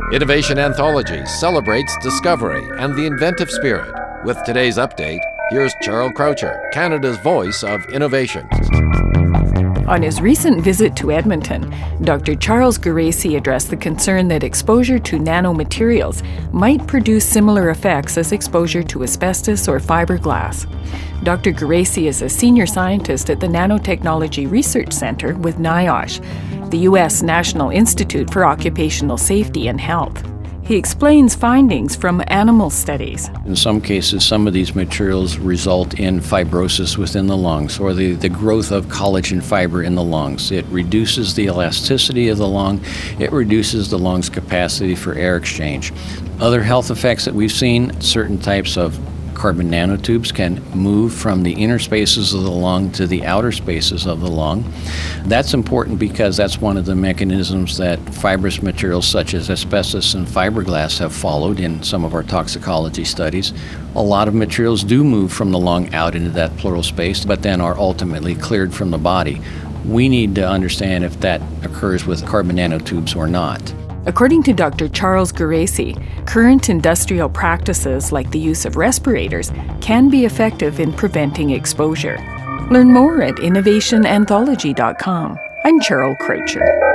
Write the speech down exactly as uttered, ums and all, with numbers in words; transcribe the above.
Innovation Anthology celebrates discovery and the inventive spirit. With today's update, here's Charles Croucher, Canada's voice of innovation. On his recent visit to Edmonton, Doctor Charles Geraci addressed the concern that exposure to nanomaterials might produce similar effects as exposure to asbestos or fiberglass. Doctor Geraci is a senior scientist at the Nanotechnology Research Center with NIOSH, the U S National Institute for Occupational Safety and Health. He explains findings from animal studies. In some cases, some of these materials result in fibrosis within the lungs, or the, the growth of collagen fiber in the lungs. It reduces the elasticity of the lung. It reduces the lung's capacity for air exchange. Other health effects that we've seen, certain types of carbon nanotubes can move from the inner spaces of the lung to the outer spaces of the lung. That's important because that's one of the mechanisms that fibrous materials such as asbestos and fiberglass have followed in some of our toxicology studies. A lot of materials do move from the lung out into that pleural space, but then are ultimately cleared from the body. We need to understand if that occurs with carbon nanotubes or not. According to Doctor Charles Geraci, current industrial practices like the use of respirators can be effective in preventing exposure. Learn more at innovation anthology dot com. I'm Charles Croucher.